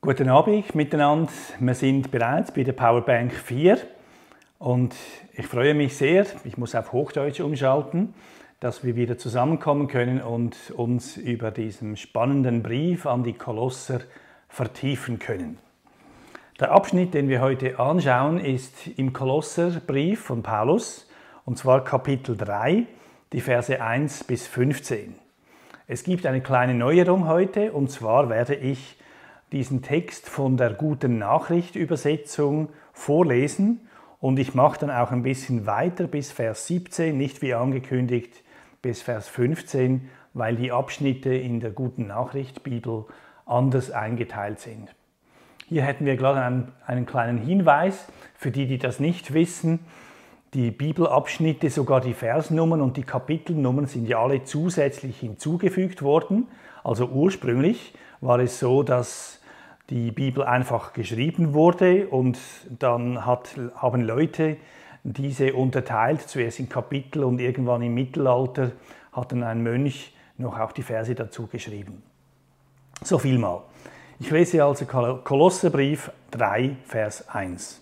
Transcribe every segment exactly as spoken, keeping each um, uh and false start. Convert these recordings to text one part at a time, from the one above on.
Guten Abend miteinander. Wir sind bereits bei der Powerbank vier und ich freue mich sehr, ich muss auf Hochdeutsch umschalten, dass wir wieder zusammenkommen können und uns über diesen spannenden Brief an die Kolosser vertiefen können. Der Abschnitt, den wir heute anschauen, ist im Kolosserbrief von Paulus, und zwar Kapitel drei, die Verse eins bis fünfzehn. Es gibt eine kleine Neuerung heute, und zwar werde ich diesen Text von der Guten Nachricht Übersetzung vorlesen und ich mache dann auch ein bisschen weiter bis Vers siebzehn, nicht wie angekündigt bis Vers fünfzehn, weil die Abschnitte in der Guten Nachricht Bibel anders eingeteilt sind. Hier hätten wir gerade einen, einen kleinen Hinweis für die, die das nicht wissen. Die Bibelabschnitte, sogar die Versnummern und die Kapitelnummern sind ja alle zusätzlich hinzugefügt worden. Also ursprünglich war es so, dass die Bibel einfach geschrieben wurde und dann hat, haben Leute diese unterteilt, zuerst in Kapitel und irgendwann im Mittelalter hat dann ein Mönch noch auch die Verse dazu geschrieben. So viel mal. Ich lese also Kolosserbrief drei, Vers eins.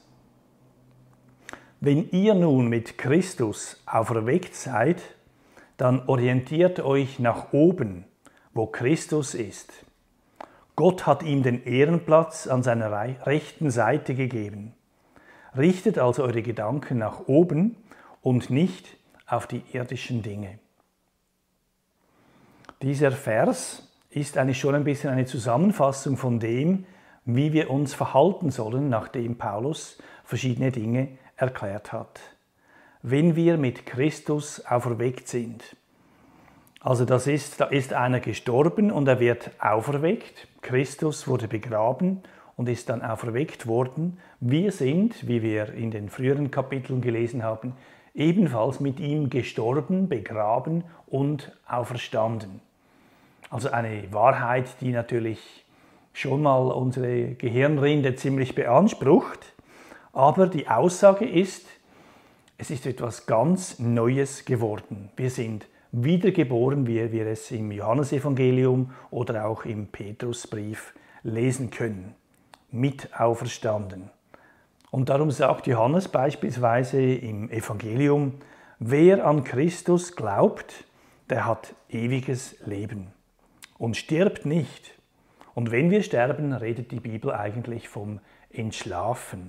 Wenn ihr nun mit Christus auferweckt seid, dann orientiert euch nach oben, wo Christus ist. Gott hat ihm den Ehrenplatz an seiner rechten Seite gegeben. Richtet also eure Gedanken nach oben und nicht auf die irdischen Dinge. Dieser Vers ist eigentlich schon ein bisschen eine Zusammenfassung von dem, wie wir uns verhalten sollen, nachdem Paulus verschiedene Dinge erklärt hat. Wenn wir mit Christus auferweckt sind. Also das ist, da ist einer gestorben und er wird auferweckt. Christus wurde begraben und ist dann auferweckt worden. Wir sind, wie wir in den früheren Kapiteln gelesen haben, ebenfalls mit ihm gestorben, begraben und auferstanden. Also eine Wahrheit, die natürlich schon mal unsere Gehirnrinde ziemlich beansprucht. Aber die Aussage ist, es ist etwas ganz Neues geworden. Wir sind wiedergeboren, wie wir es im Johannesevangelium oder auch im Petrusbrief lesen können. Mit auferstanden. Und darum sagt Johannes beispielsweise im Evangelium, wer an Christus glaubt, der hat ewiges Leben und stirbt nicht. Und wenn wir sterben, redet die Bibel eigentlich vom Entschlafen.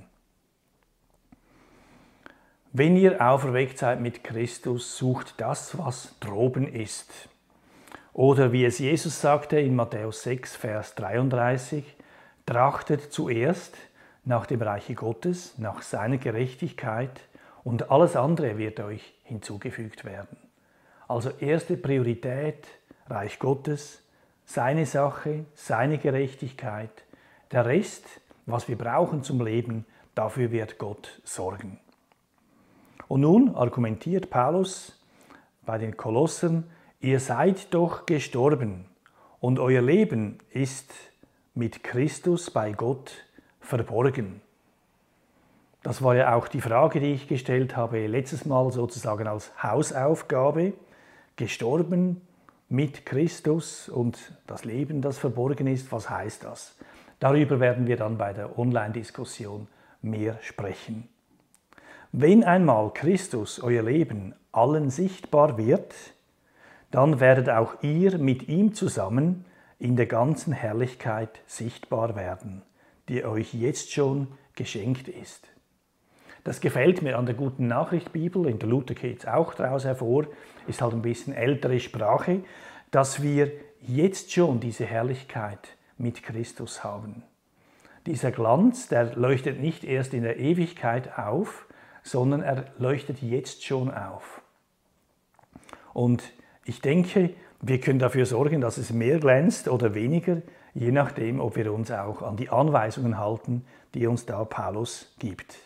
Wenn ihr auferweckt seid mit Christus, sucht das, was droben ist. Oder wie es Jesus sagte in Matthäus sechs, Vers dreiunddreißig, trachtet zuerst nach dem Reiche Gottes, nach seiner Gerechtigkeit und alles andere wird euch hinzugefügt werden. Also erste Priorität, Reich Gottes, seine Sache, seine Gerechtigkeit. Der Rest, was wir brauchen zum Leben, dafür wird Gott sorgen. Und nun argumentiert Paulus bei den Kolossern, ihr seid doch gestorben und euer Leben ist mit Christus bei Gott verborgen. Das war ja auch die Frage, die ich gestellt habe, letztes Mal sozusagen als Hausaufgabe. Gestorben mit Christus und das Leben, das verborgen ist, was heißt das? Darüber werden wir dann bei der Online-Diskussion mehr sprechen. Wenn einmal Christus, euer Leben, allen sichtbar wird, dann werdet auch ihr mit ihm zusammen in der ganzen Herrlichkeit sichtbar werden, die euch jetzt schon geschenkt ist. Das gefällt mir an der Guten Nachricht Bibel, in der Luther geht es auch daraus hervor, ist halt ein bisschen ältere Sprache, dass wir jetzt schon diese Herrlichkeit mit Christus haben. Dieser Glanz, der leuchtet nicht erst in der Ewigkeit auf, sondern er leuchtet jetzt schon auf. Und ich denke, wir können dafür sorgen, dass es mehr glänzt oder weniger, je nachdem, ob wir uns auch an die Anweisungen halten, die uns da Paulus gibt.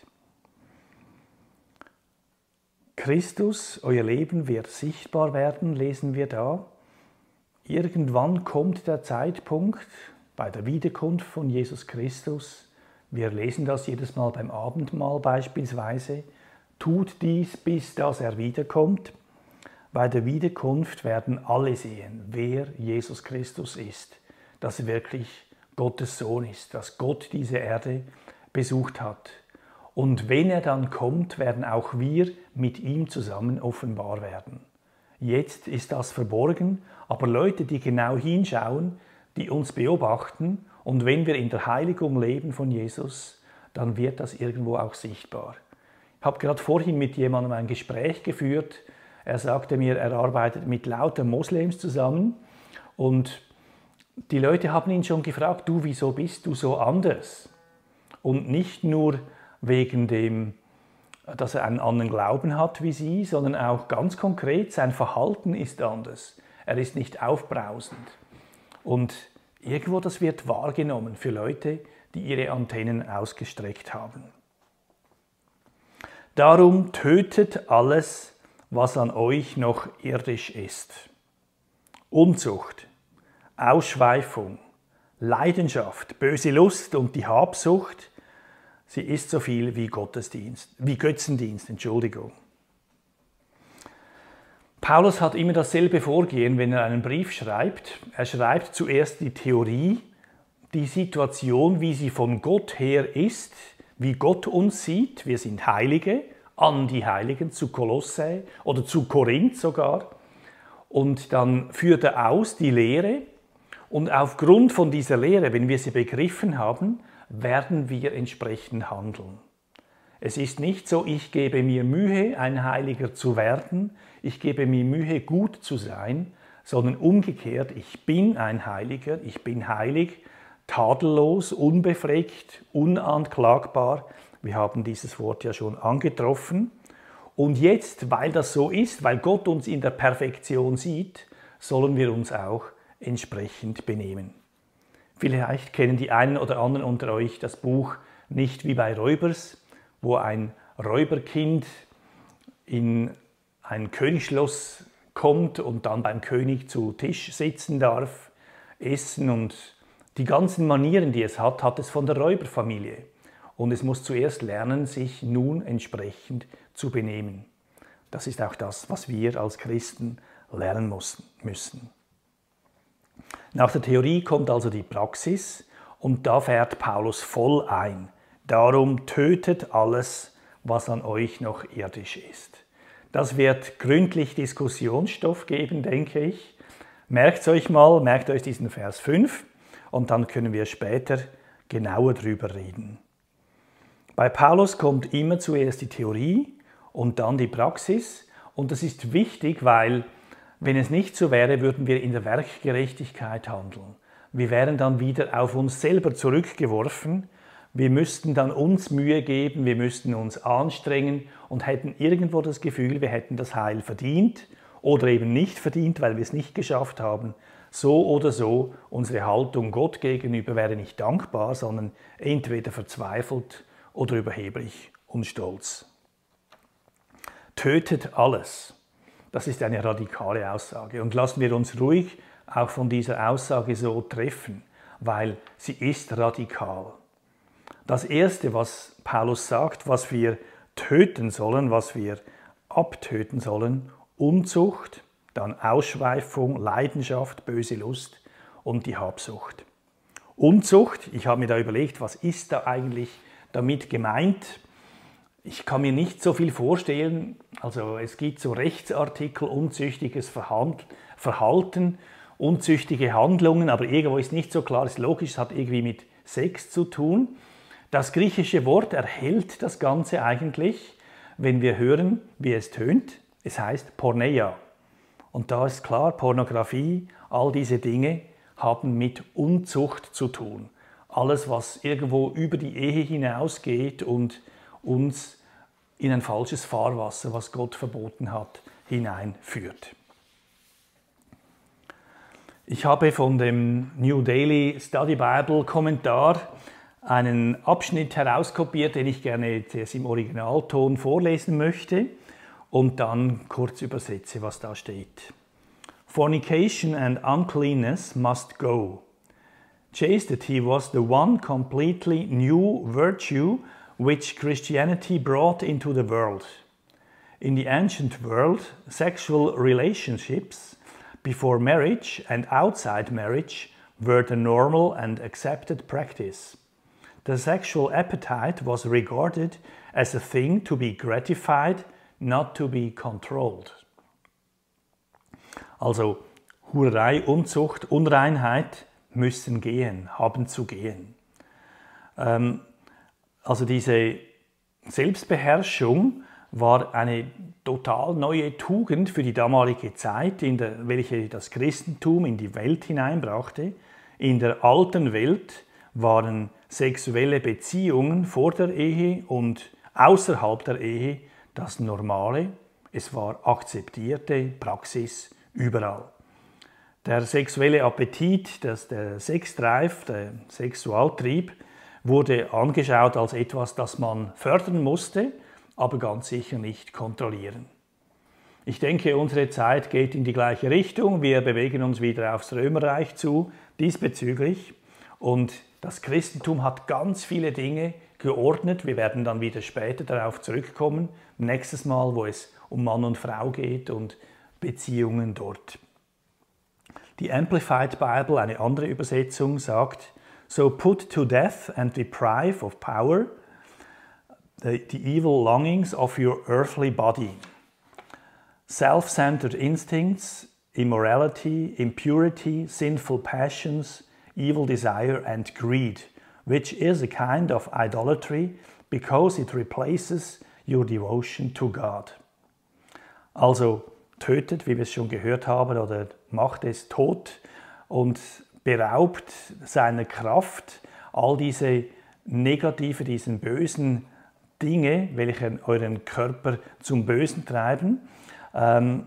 Christus, euer Leben wird sichtbar werden, lesen wir da. Irgendwann kommt der Zeitpunkt bei der Wiederkunft von Jesus Christus. Wir lesen das jedes Mal beim Abendmahl beispielsweise. Tut dies, bis dass er wiederkommt. Bei der Wiederkunft werden alle sehen, wer Jesus Christus ist, dass er wirklich Gottes Sohn ist, dass Gott diese Erde besucht hat. Und wenn er dann kommt, werden auch wir mit ihm zusammen offenbar werden. Jetzt ist das verborgen, aber Leute, die genau hinschauen, die uns beobachten, und wenn wir in der Heiligung leben von Jesus, dann wird das irgendwo auch sichtbar. Ich habe gerade vorhin mit jemandem ein Gespräch geführt. Er sagte mir, er arbeitet mit lauter Moslems zusammen und die Leute haben ihn schon gefragt, du, wieso bist du so anders? Und nicht nur wegen dem, dass er einen anderen Glauben hat wie sie, sondern auch ganz konkret, sein Verhalten ist anders. Er ist nicht aufbrausend. Und irgendwo das wird wahrgenommen für Leute, die ihre Antennen ausgestreckt haben. Darum tötet alles, was an euch noch irdisch ist. Unzucht, Ausschweifung, Leidenschaft, böse Lust und die Habsucht, sie ist so viel wie Gottesdienst, wie Götzendienst, Entschuldigung. Paulus hat immer dasselbe Vorgehen, wenn er einen Brief schreibt. Er schreibt zuerst die Theorie, die Situation, wie sie von Gott her ist, wie Gott uns sieht. Wir sind Heilige, an die Heiligen, zu Kolossä oder zu Korinth sogar. Und dann führt er aus die Lehre. Und aufgrund von dieser Lehre, wenn wir sie begriffen haben, werden wir entsprechend handeln. Es ist nicht so, ich gebe mir Mühe, ein Heiliger zu werden, ich gebe mir Mühe, gut zu sein, sondern umgekehrt, ich bin ein Heiliger, ich bin heilig, tadellos, unbefleckt, unanklagbar. Wir haben dieses Wort ja schon angetroffen. Und jetzt, weil das so ist, weil Gott uns in der Perfektion sieht, sollen wir uns auch entsprechend benehmen. Vielleicht kennen die einen oder anderen unter euch das Buch Nicht wie bei Räubers, wo ein Räuberkind in ein Königsschloss kommt und dann beim König zu Tisch sitzen darf, essen, und die ganzen Manieren, die es hat, hat es von der Räuberfamilie. Und es muss zuerst lernen, sich nun entsprechend zu benehmen. Das ist auch das, was wir als Christen lernen müssen. Nach der Theorie kommt also die Praxis und da fährt Paulus voll ein. Darum tötet alles, was an euch noch irdisch ist. Das wird gründlich Diskussionsstoff geben, denke ich. Merkt euch mal, merkt euch diesen Vers fünf und dann können wir später genauer drüber reden. Bei Paulus kommt immer zuerst die Theorie und dann die Praxis, und das ist wichtig, weil wenn es nicht so wäre, würden wir in der Werkgerechtigkeit handeln. Wir wären dann wieder auf uns selber zurückgeworfen. Wir müssten dann uns Mühe geben, wir müssten uns anstrengen und hätten irgendwo das Gefühl, wir hätten das Heil verdient oder eben nicht verdient, weil wir es nicht geschafft haben. So oder so, unsere Haltung Gott gegenüber wäre nicht dankbar, sondern entweder verzweifelt oder überheblich und stolz. Tötet alles. Das ist eine radikale Aussage. Und lassen wir uns ruhig auch von dieser Aussage so treffen, weil sie ist radikal. Das Erste, was Paulus sagt, was wir töten sollen, was wir abtöten sollen, Unzucht, dann Ausschweifung, Leidenschaft, böse Lust und die Habsucht. Unzucht, ich habe mir da überlegt, was ist da eigentlich damit gemeint? Ich kann mir nicht so viel vorstellen. Also es gibt so Rechtsartikel, unzüchtiges Verhalten, unzüchtige Handlungen, aber irgendwo ist nicht so klar, ist logisch, es hat irgendwie mit Sex zu tun. Das griechische Wort erhält das Ganze eigentlich, wenn wir hören, wie es tönt. Es heißt Porneia. Und da ist klar, Pornografie, all diese Dinge haben mit Unzucht zu tun. Alles, was irgendwo über die Ehe hinausgeht und uns in ein falsches Fahrwasser, was Gott verboten hat, hineinführt. Ich habe von dem New Daily Study Bible Kommentar einen Abschnitt herauskopiert, den ich gerne zuerst im Originalton vorlesen möchte und dann kurz übersetze, was da steht. Fornication and uncleanness must go. Chastity was the one completely new virtue which Christianity brought into the world. In the ancient world, sexual relationships before marriage and outside marriage were the normal and accepted practice. The sexual appetite was regarded as a thing to be gratified, not to be controlled. Also Hurerei, Unzucht, Unreinheit müssen gehen, haben zu gehen. Ähm, also diese Selbstbeherrschung war eine total neue Tugend für die damalige Zeit, in der, welche das Christentum in die Welt hineinbrachte. In der alten Welt waren sexuelle Beziehungen vor der Ehe und außerhalb der Ehe das Normale. Es war akzeptierte Praxis überall. Der sexuelle Appetit, das, der Sexdrive, der Sexualtrieb, wurde angeschaut als etwas, das man fördern musste, aber ganz sicher nicht kontrollieren. Ich denke, unsere Zeit geht in die gleiche Richtung. Wir bewegen uns wieder aufs Römerreich zu diesbezüglich. Und das Christentum hat ganz viele Dinge geordnet. Wir werden dann wieder später darauf zurückkommen. Nächstes Mal, wo es um Mann und Frau geht und Beziehungen dort. Die Amplified Bible, eine andere Übersetzung, sagt: So put to death and deprive of power the, the evil longings of your earthly body. Self-centered instincts, immorality, impurity, sinful passions, evil desire and greed, which is a kind of idolatry because it replaces your devotion to God. Also tötet, wie wir es schon gehört haben, oder macht es tot und beraubt seiner Kraft all diese negative, diesen bösen Dinge, welche euren Körper zum Bösen treiben. Ähm,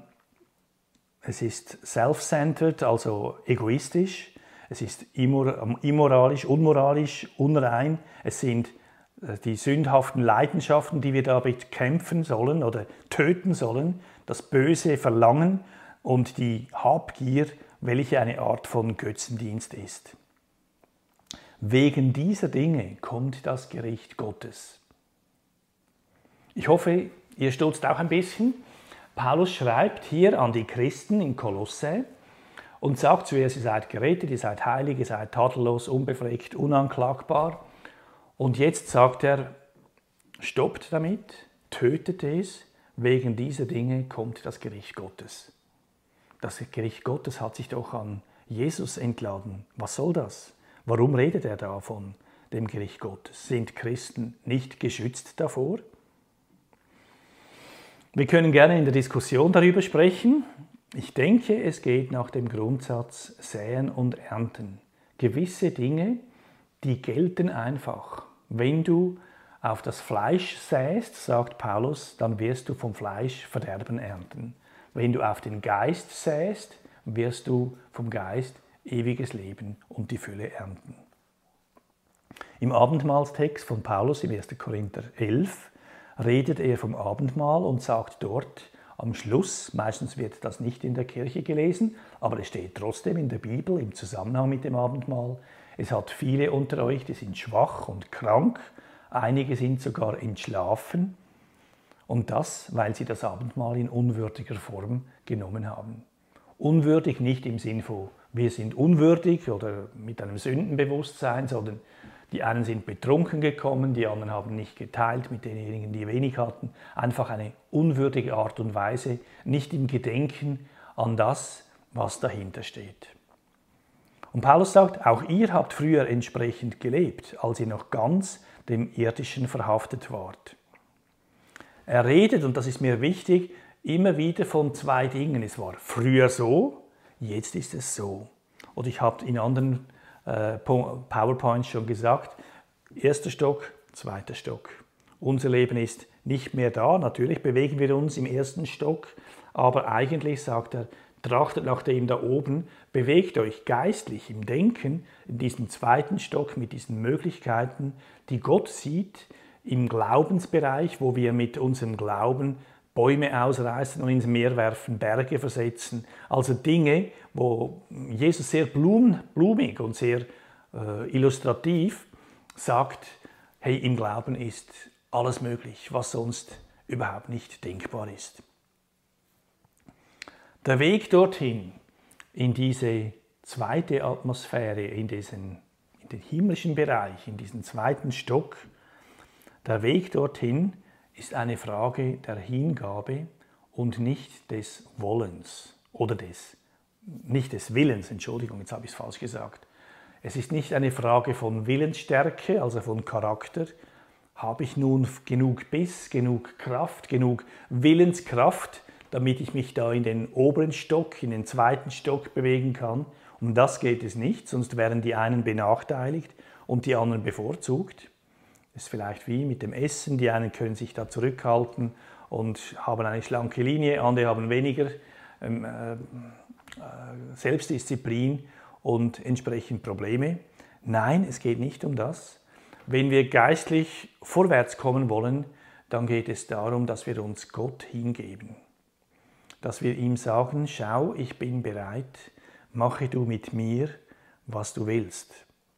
es ist self-centered, also egoistisch. Es ist immoralisch, unmoralisch, unrein. Es sind die sündhaften Leidenschaften, die wir damit kämpfen sollen oder töten sollen. Das böse Verlangen und die Habgier, welche eine Art von Götzendienst ist. Wegen dieser Dinge kommt das Gericht Gottes. Ich hoffe, ihr stutzt auch ein bisschen. Paulus schreibt hier an die Christen in Kolosse und sagt zuerst, ihr seid gerettet, ihr seid heilig, ihr seid tadellos, unbefleckt, unanklagbar. Und jetzt sagt er, stoppt damit, tötet es, wegen dieser Dinge kommt das Gericht Gottes. Das Gericht Gottes hat sich doch an Jesus entladen. Was soll das? Warum redet er da von dem Gericht Gottes? Sind Christen nicht geschützt davor? Wir können gerne in der Diskussion darüber sprechen. Ich denke, es geht nach dem Grundsatz Säen und Ernten. Gewisse Dinge, die gelten einfach. Wenn du auf das Fleisch säst, sagt Paulus, dann wirst du vom Fleisch Verderben ernten. Wenn du auf den Geist säst, wirst du vom Geist ewiges Leben und die Fülle ernten. Im Abendmahlstext von Paulus im ersten Korinther elf redet er vom Abendmahl und sagt dort am Schluss, meistens wird das nicht in der Kirche gelesen, aber es steht trotzdem in der Bibel im Zusammenhang mit dem Abendmahl: Es hat viele unter euch, die sind schwach und krank, einige sind sogar entschlafen, und das, weil sie das Abendmahl in unwürdiger Form genommen haben. Unwürdig nicht im Sinn von, wir sind unwürdig oder mit einem Sündenbewusstsein, sondern die einen sind betrunken gekommen, die anderen haben nicht geteilt mit denjenigen, die wenig hatten. Einfach eine unwürdige Art und Weise, nicht im Gedenken an das, was dahinter steht. Und Paulus sagt, auch ihr habt früher entsprechend gelebt, als ihr noch ganz dem Irdischen verhaftet wart. Er redet, und das ist mir wichtig, immer wieder von zwei Dingen. Es war früher so, jetzt ist es so. Oder ich habe in anderen äh, PowerPoints schon gesagt, erster Stock, zweiter Stock. Unser Leben ist nicht mehr da. Natürlich bewegen wir uns im ersten Stock, aber eigentlich sagt er, trachtet nach dem da oben, bewegt euch geistlich im Denken in diesem zweiten Stock mit diesen Möglichkeiten, die Gott sieht, im Glaubensbereich, wo wir mit unserem Glauben Bäume ausreißen und ins Meer werfen, Berge versetzen. Also Dinge, wo Jesus sehr blum, blumig und sehr äh, illustrativ sagt, hey, im Glauben ist alles möglich, was sonst überhaupt nicht denkbar ist. Der Weg dorthin, in diese zweite Atmosphäre, in, diesen, in den himmlischen Bereich, in diesen zweiten Stock. Der Weg dorthin ist eine Frage der Hingabe und nicht des Wollens oder des, nicht des Willens, Entschuldigung, jetzt habe ich es falsch gesagt. Es ist nicht eine Frage von Willensstärke, also von Charakter. Habe ich nun genug Biss, genug Kraft, genug Willenskraft, damit ich mich da in den oberen Stock, in den zweiten Stock bewegen kann? Um das geht es nicht, sonst wären die einen benachteiligt und die anderen bevorzugt. Das ist vielleicht wie mit dem Essen, die einen können sich da zurückhalten und haben eine schlanke Linie, andere haben weniger ähm, äh, Selbstdisziplin und entsprechend Probleme. Nein, es geht nicht um das. Wenn wir geistlich vorwärts kommen wollen, dann geht es darum, dass wir uns Gott hingeben. Dass wir ihm sagen, schau, ich bin bereit, mache du mit mir, was du willst.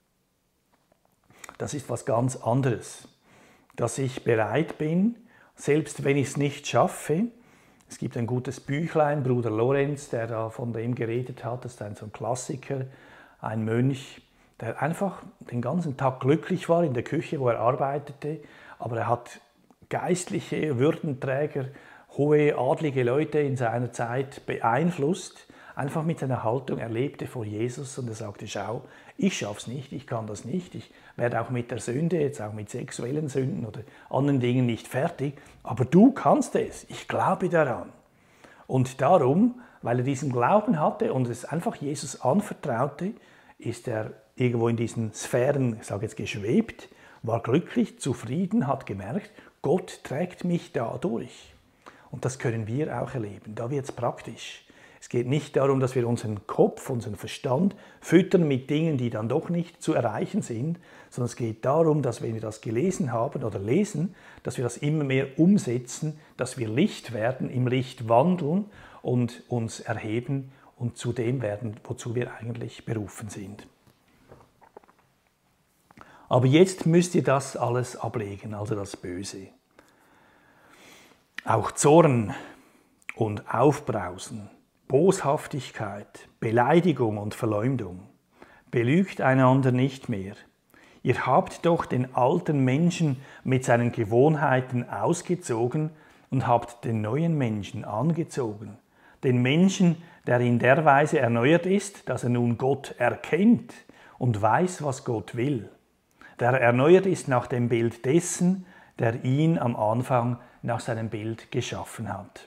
Das ist was ganz anderes. Dass ich bereit bin, selbst wenn ich es nicht schaffe. Es gibt ein gutes Büchlein, Bruder Lorenz, der da von dem geredet hat. Das ist ein so ein Klassiker, ein Mönch, der einfach den ganzen Tag glücklich war in der Küche, wo er arbeitete. Aber er hat geistliche Würdenträger, hohe adlige Leute in seiner Zeit beeinflusst. Einfach mit seiner Haltung, er lebte vor Jesus und er sagte, schau, ich schaff's nicht, ich kann das nicht, ich werde auch mit der Sünde, jetzt auch mit sexuellen Sünden oder anderen Dingen nicht fertig, aber du kannst es, ich glaube daran. Und darum, weil er diesen Glauben hatte und es einfach Jesus anvertraute, ist er irgendwo in diesen Sphären, ich sage jetzt geschwebt, war glücklich, zufrieden, hat gemerkt, Gott trägt mich da durch. Und das können wir auch erleben, da wird es praktisch. Es geht nicht darum, dass wir unseren Kopf, unseren Verstand füttern mit Dingen, die dann doch nicht zu erreichen sind, sondern es geht darum, dass wenn wir das gelesen haben oder lesen, dass wir das immer mehr umsetzen, dass wir Licht werden, im Licht wandeln und uns erheben und zu dem werden, wozu wir eigentlich berufen sind. Aber jetzt müsst ihr das alles ablegen, also das Böse. Auch Zorn und Aufbrausen, Boshaftigkeit, Beleidigung und Verleumdung. Belügt einander nicht mehr. Ihr habt doch den alten Menschen mit seinen Gewohnheiten ausgezogen und habt den neuen Menschen angezogen. Den Menschen, der in der Weise erneuert ist, dass er nun Gott erkennt und weiß, was Gott will. Der erneuert ist nach dem Bild dessen, der ihn am Anfang nach seinem Bild geschaffen hat.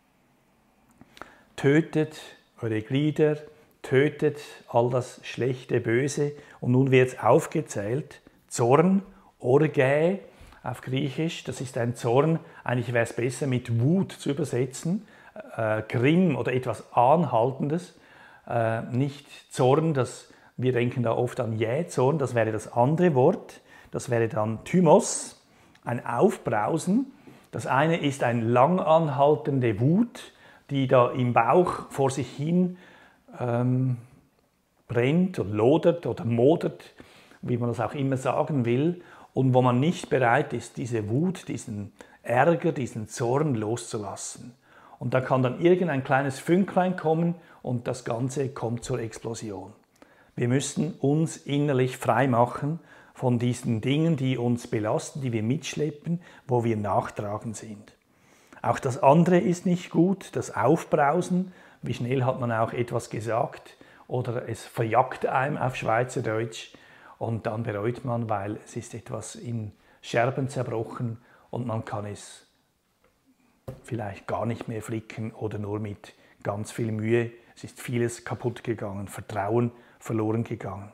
Tötet eure Glieder, tötet all das Schlechte, Böse. Und nun wird es aufgezählt. Zorn, Orgä auf Griechisch, das ist ein Zorn, eigentlich wäre es besser mit Wut zu übersetzen. Äh, Grimm oder etwas Anhaltendes. Äh, nicht Zorn, das, wir denken da oft an Jähzorn, das wäre das andere Wort. Das wäre dann Thymos, ein Aufbrausen. Das eine ist eine langanhaltende Wut, die da im Bauch vor sich hin ähm, brennt oder lodert oder modert, wie man das auch immer sagen will, und wo man nicht bereit ist, diese Wut, diesen Ärger, diesen Zorn loszulassen. Und da kann dann irgendein kleines Fünklein kommen und das Ganze kommt zur Explosion. Wir müssen uns innerlich frei machen von diesen Dingen, die uns belasten, die wir mitschleppen, wo wir nachtragend sind. Auch das andere ist nicht gut, das Aufbrausen. Wie schnell hat man auch etwas gesagt oder es verjagt einem auf Schweizerdeutsch und dann bereut man, weil es ist etwas in Scherben zerbrochen und man kann es vielleicht gar nicht mehr flicken oder nur mit ganz viel Mühe. Es ist vieles kaputt gegangen, Vertrauen verloren gegangen.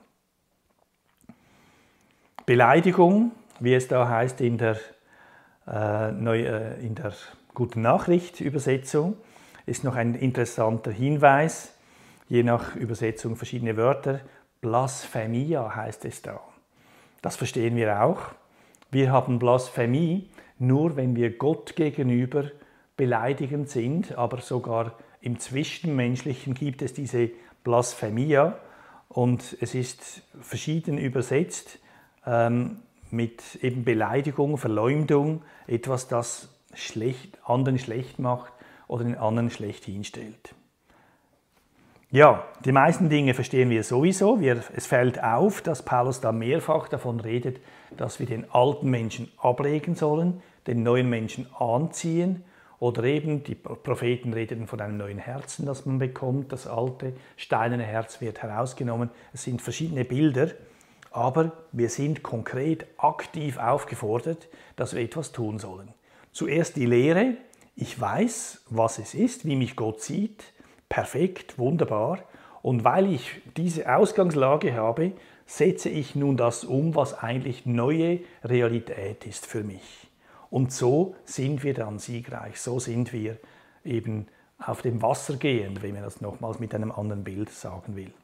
Beleidigung, wie es da heißt in der, äh, neu, äh, in der Gute Nachricht Übersetzung, ist noch ein interessanter Hinweis, je nach Übersetzung verschiedene Wörter. Blasphemia heißt es da. Das verstehen wir auch. Wir haben Blasphemie nur, wenn wir Gott gegenüber beleidigend sind, aber sogar im Zwischenmenschlichen gibt es diese Blasphemia und es ist verschieden übersetzt ähm, mit eben Beleidigung, Verleumdung, etwas, das schlecht, anderen schlecht macht oder den anderen schlecht hinstellt. Ja, die meisten Dinge verstehen wir sowieso. Wir, es fällt auf, dass Paulus da mehrfach davon redet, dass wir den alten Menschen ablegen sollen, den neuen Menschen anziehen. Oder eben, die Propheten reden von einem neuen Herzen, das man bekommt. Das alte, steinerne Herz wird herausgenommen. Es sind verschiedene Bilder, aber wir sind konkret aktiv aufgefordert, dass wir etwas tun sollen. Zuerst die Lehre. Ich weiß, was es ist, wie mich Gott sieht. Perfekt, wunderbar. Und weil ich diese Ausgangslage habe, setze ich nun das um, was eigentlich neue Realität ist für mich. Und so sind wir dann siegreich, so sind wir eben auf dem Wasser gehend, wenn man das nochmals mit einem anderen Bild sagen will.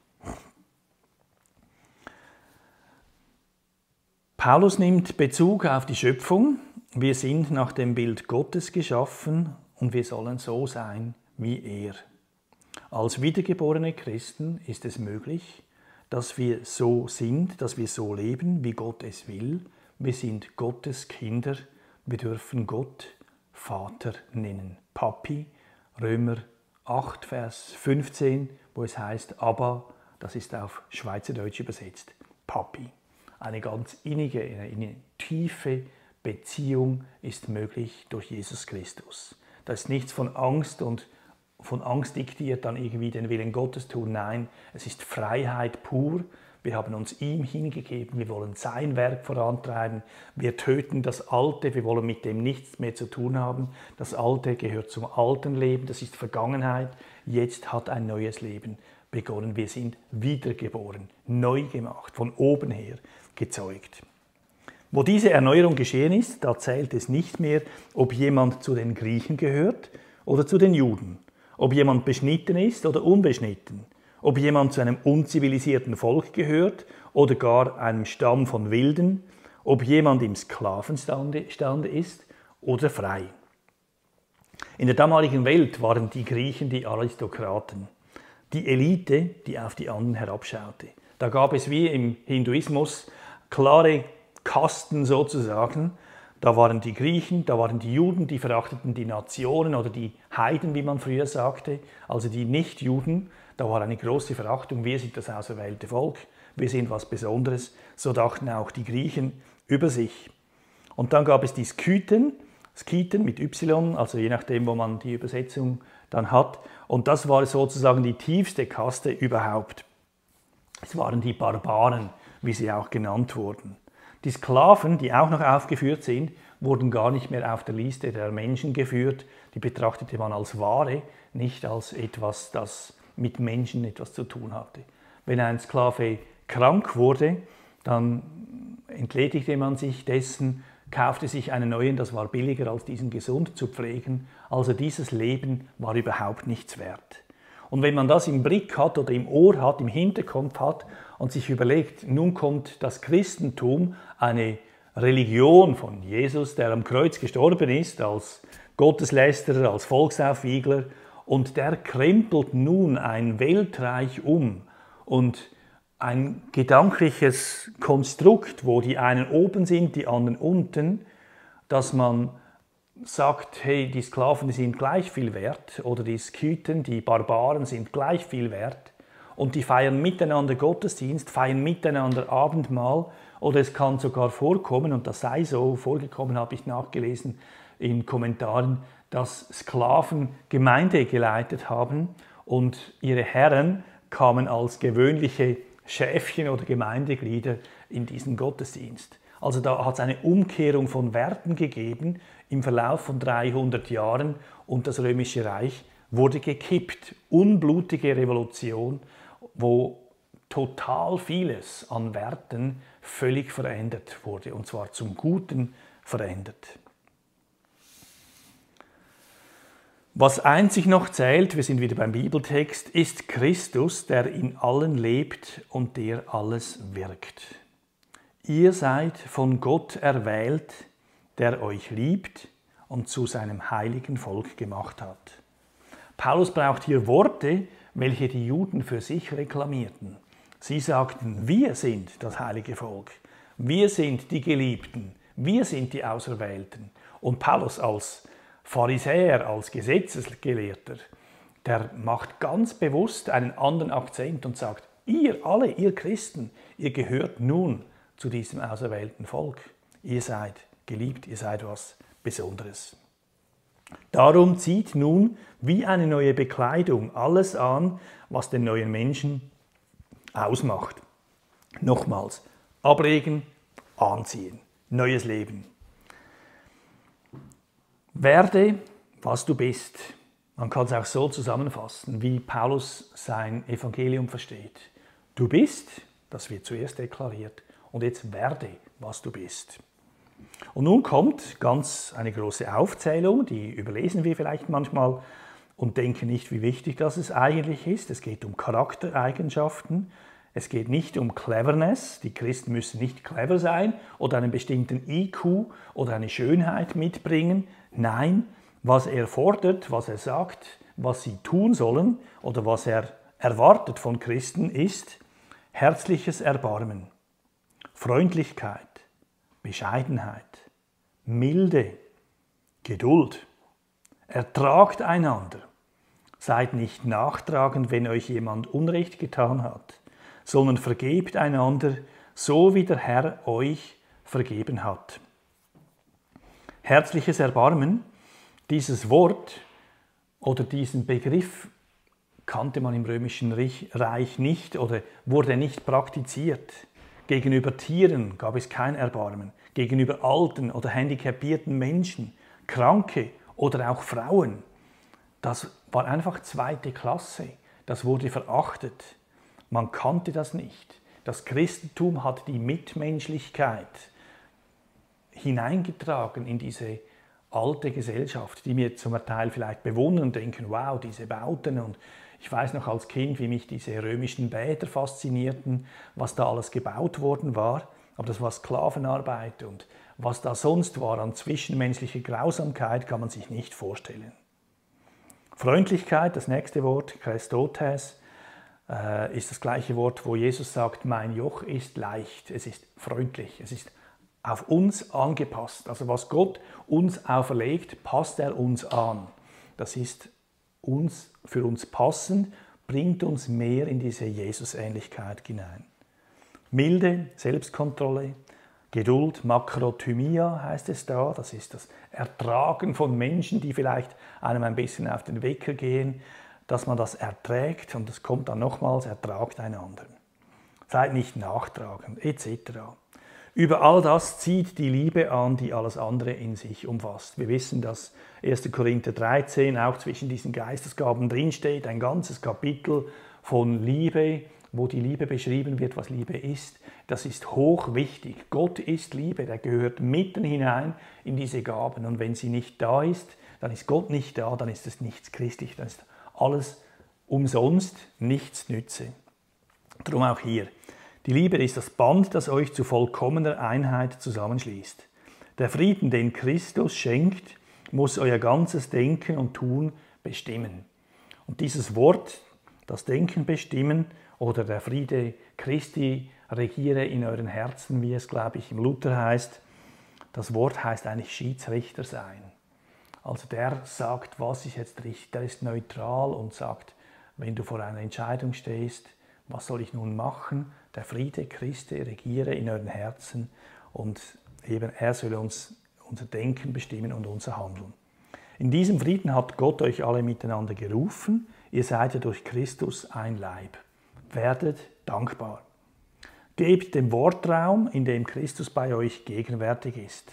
Paulus nimmt Bezug auf die Schöpfung. Wir sind nach dem Bild Gottes geschaffen und wir sollen so sein wie er. Als wiedergeborene Christen ist es möglich, dass wir so sind, dass wir so leben, wie Gott es will. Wir sind Gottes Kinder. Wir dürfen Gott Vater nennen. Papi, Römer acht, Vers fünfzehn, wo es heißt, Abba, das ist auf Schweizerdeutsch übersetzt, Papi. Eine ganz innige, eine tiefe Beziehung ist möglich durch Jesus Christus. Da ist nichts von Angst und von Angst diktiert dann irgendwie den Willen Gottes tun. Nein, es ist Freiheit pur. Wir haben uns ihm hingegeben, wir wollen sein Werk vorantreiben. Wir töten das Alte, wir wollen mit dem nichts mehr zu tun haben. Das Alte gehört zum alten Leben, das ist Vergangenheit. Jetzt hat ein neues Leben begonnen. Wir sind wiedergeboren, neu gemacht, von oben her gezeugt. Wo diese Erneuerung geschehen ist, da zählt es nicht mehr, ob jemand zu den Griechen gehört oder zu den Juden. Ob jemand beschnitten ist oder unbeschnitten, ob jemand zu einem unzivilisierten Volk gehört oder gar einem Stamm von Wilden, ob jemand im Sklavenstand ist oder frei. In der damaligen Welt waren die Griechen die Aristokraten, die Elite, die auf die anderen herabschaute. Da gab es wie im Hinduismus klare Kasten sozusagen. Da waren die Griechen, da waren die Juden, die verachteten die Nationen oder die Heiden, wie man früher sagte, also die Nichtjuden. Da war eine große Verachtung, wir sind das auserwählte Volk, wir sind was Besonderes. So dachten auch die Griechen über sich. Und dann gab es die Skythen, Skythen mit Y, also je nachdem, wo man die Übersetzung dann hat. Und das war sozusagen die tiefste Kaste überhaupt. Es waren die Barbaren, wie sie auch genannt wurden. Die Sklaven, die auch noch aufgeführt sind, wurden gar nicht mehr auf der Liste der Menschen geführt. Die betrachtete man als Ware, nicht als etwas, das mit Menschen etwas zu tun hatte. Wenn ein Sklave krank wurde, dann entledigte man sich dessen, kaufte sich einen neuen, das war billiger als diesen gesund zu pflegen. Also dieses Leben war überhaupt nichts wert. Und wenn man das im Blick hat oder im Ohr hat, im Hinterkopf hat und sich überlegt, nun kommt das Christentum, eine Religion von Jesus, der am Kreuz gestorben ist, als Gotteslästerer, als Volksaufwiegler, und der krempelt nun ein Weltreich um und ein gedankliches Konstrukt, wo die einen oben sind, die anderen unten, dass man sagt, hey, die Sklaven sind gleich viel wert oder die Skythen, die Barbaren sind gleich viel wert und die feiern miteinander Gottesdienst, feiern miteinander Abendmahl oder es kann sogar vorkommen, und das sei so vorgekommen, habe ich nachgelesen in Kommentaren, dass Sklaven Gemeinde geleitet haben und ihre Herren kamen als gewöhnliche Schäfchen oder Gemeindeglieder in diesen Gottesdienst. Also da hat es eine Umkehrung von Werten gegeben im Verlauf von dreihundert Jahren und das Römische Reich wurde gekippt. Unblutige Revolution, wo total vieles an Werten völlig verändert wurde, und zwar zum Guten verändert. Was einzig noch zählt, wir sind wieder beim Bibeltext, ist Christus, der in allen lebt und der alles wirkt. Ihr seid von Gott erwählt, der euch liebt und zu seinem heiligen Volk gemacht hat. Paulus braucht hier Worte, welche die Juden für sich reklamierten. Sie sagten, wir sind das heilige Volk, wir sind die Geliebten, wir sind die Auserwählten. Und Paulus als Pharisäer, als Gesetzesgelehrter, der macht ganz bewusst einen anderen Akzent und sagt, ihr alle, ihr Christen, ihr gehört nun zu diesem auserwählten Volk. Ihr seid geliebt, ihr seid was Besonderes. Darum zieht nun wie eine neue Bekleidung alles an, was den neuen Menschen ausmacht. Nochmals, ablegen, anziehen, neues Leben. Werde, was du bist. Man kann es auch so zusammenfassen, wie Paulus sein Evangelium versteht. Du bist, das wird zuerst deklariert, und jetzt werde, was du bist. Und nun kommt ganz eine große Aufzählung, die überlesen wir vielleicht manchmal und denken nicht, wie wichtig das es eigentlich ist. Es geht um Charaktereigenschaften, es geht nicht um Cleverness, die Christen müssen nicht clever sein oder einen bestimmten I Q oder eine Schönheit mitbringen. Nein, was er fordert, was er sagt, was sie tun sollen oder was er erwartet von Christen ist herzliches Erbarmen, Freundlichkeit, Bescheidenheit, Milde, Geduld. Ertragt einander. Seid nicht nachtragend, wenn euch jemand Unrecht getan hat, sondern vergebt einander, so wie der Herr euch vergeben hat. Herzliches Erbarmen, dieses Wort oder diesen Begriff kannte man im Römischen Reich nicht oder wurde nicht praktiziert. Gegenüber Tieren gab es kein Erbarmen, gegenüber alten oder handicapierten Menschen, Kranke oder auch Frauen. Das war einfach zweite Klasse, das wurde verachtet. Man kannte das nicht. Das Christentum hat die Mitmenschlichkeit hineingetragen in diese alte Gesellschaft, die wir zum Teil vielleicht bewundern und denken, wow, diese Bauten. Und ich weiß noch als Kind, wie mich diese römischen Bäder faszinierten, was da alles gebaut worden war. Aber das war Sklavenarbeit und was da sonst war an zwischenmenschlicher Grausamkeit, kann man sich nicht vorstellen. Freundlichkeit, das nächste Wort, Christotes, äh, ist das gleiche Wort, wo Jesus sagt, mein Joch ist leicht, es ist freundlich, es ist auf uns angepasst. Also was Gott uns auferlegt, passt er uns an. Das ist uns, für uns passend, bringt uns mehr in diese Jesusähnlichkeit hinein. Milde, Selbstkontrolle, Geduld, Makrothymia heißt es da, das ist das Ertragen von Menschen, die vielleicht einem ein bisschen auf den Wecker gehen, dass man das erträgt und es kommt dann nochmals, ertragt einander. Seid nicht nachtragend, et cetera. Über all das zieht die Liebe an, die alles andere in sich umfasst. Wir wissen, dass erster Korinther dreizehn auch zwischen diesen Geistesgaben drinsteht, ein ganzes Kapitel von Liebe, wo die Liebe beschrieben wird, was Liebe ist. Das ist hochwichtig. Gott ist Liebe, der gehört mitten hinein in diese Gaben. Und wenn sie nicht da ist, dann ist Gott nicht da, dann ist es nichts christlich, dann ist alles umsonst, nichts nütze. Darum auch hier. Die Liebe ist das Band, das euch zu vollkommener Einheit zusammenschließt. Der Frieden, den Christus schenkt, muss euer ganzes Denken und Tun bestimmen. Und dieses Wort, das Denken bestimmen oder der Friede Christi regiere in euren Herzen, wie es, glaube ich, im Luther heißt, das Wort heißt eigentlich Schiedsrichter sein. Also der sagt, was ist jetzt richtig, der ist neutral und sagt, wenn du vor einer Entscheidung stehst, was soll ich nun machen? Der Friede Christi regiere in euren Herzen und eben er soll uns unser Denken bestimmen und unser Handeln. In diesem Frieden hat Gott euch alle miteinander gerufen. Ihr seid ja durch Christus ein Leib. Werdet dankbar. Gebt dem Wort Raum, in dem Christus bei euch gegenwärtig ist.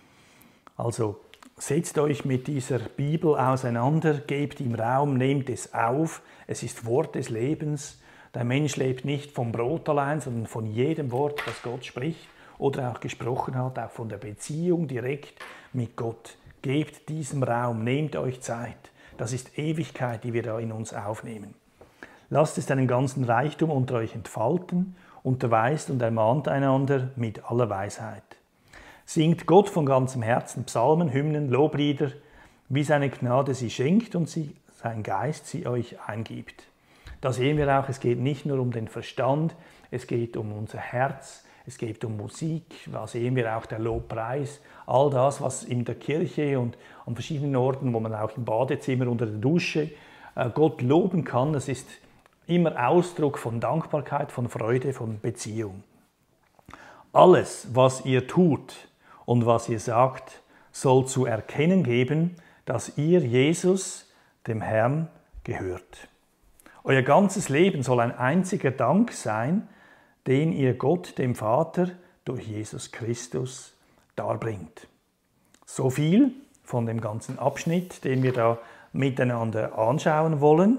Also setzt euch mit dieser Bibel auseinander, gebt ihm Raum, nehmt es auf. Es ist Wort des Lebens. Der Mensch lebt nicht vom Brot allein, sondern von jedem Wort, das Gott spricht oder auch gesprochen hat, auch von der Beziehung direkt mit Gott. Gebt diesem Raum, nehmt euch Zeit. Das ist Ewigkeit, die wir da in uns aufnehmen. Lasst es deinen ganzen Reichtum unter euch entfalten, unterweist und ermahnt einander mit aller Weisheit. Singt Gott von ganzem Herzen Psalmen, Hymnen, Loblieder, wie seine Gnade sie schenkt und sie, sein Geist sie euch eingibt. Da sehen wir auch, es geht nicht nur um den Verstand, es geht um unser Herz, es geht um Musik, da sehen wir auch der Lobpreis, all das, was in der Kirche und an verschiedenen Orten, wo man auch im Badezimmer unter der Dusche Gott loben kann. Das ist immer Ausdruck von Dankbarkeit, von Freude, von Beziehung. Alles, was ihr tut und was ihr sagt, soll zu erkennen geben, dass ihr Jesus, dem Herrn, gehört. Euer ganzes Leben soll ein einziger Dank sein, den ihr Gott, dem Vater, durch Jesus Christus darbringt. So viel von dem ganzen Abschnitt, den wir da miteinander anschauen wollen.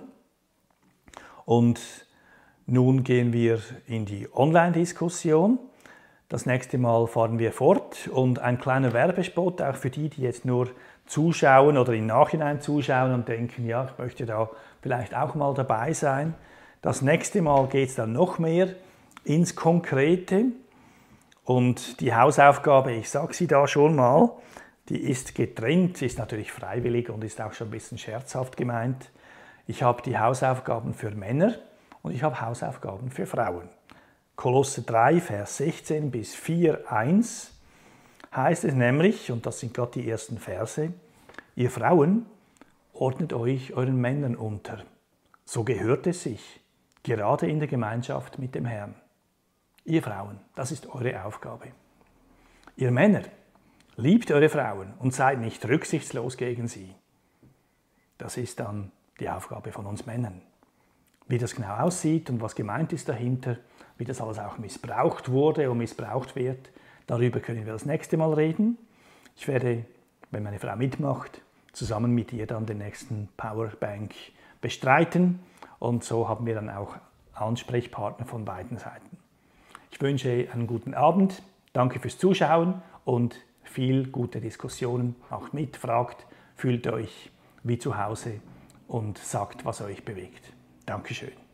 Und nun gehen wir in die Online-Diskussion. Das nächste Mal fahren wir fort und ein kleiner Werbespot, auch für die, die jetzt nur zuschauen oder im Nachhinein zuschauen und denken, ja, ich möchte da vielleicht auch mal dabei sein. Das nächste Mal geht es dann noch mehr ins Konkrete und die Hausaufgabe, ich sage sie da schon mal, die ist getrennt, ist natürlich freiwillig und ist auch schon ein bisschen scherzhaft gemeint. Ich habe die Hausaufgaben für Männer und ich habe Hausaufgaben für Frauen. Kolosser drei, Vers sechzehn bis vier, eins heißt es nämlich, und das sind gerade die ersten Verse, ihr Frauen, ordnet euch euren Männern unter. So gehört es sich, gerade in der Gemeinschaft mit dem Herrn. Ihr Frauen, das ist eure Aufgabe. Ihr Männer, liebt eure Frauen und seid nicht rücksichtslos gegen sie. Das ist dann die Aufgabe von uns Männern. Wie das genau aussieht und was gemeint ist dahinter, wie das alles auch missbraucht wurde und missbraucht wird, darüber können wir das nächste Mal reden. Ich werde, wenn meine Frau mitmacht, zusammen mit ihr dann den nächsten Powerbank bestreiten und so haben wir dann auch Ansprechpartner von beiden Seiten. Ich wünsche einen guten Abend, danke fürs Zuschauen und viel gute Diskussionen. Macht mit, fragt, fühlt euch wie zu Hause und sagt, was euch bewegt. Dankeschön.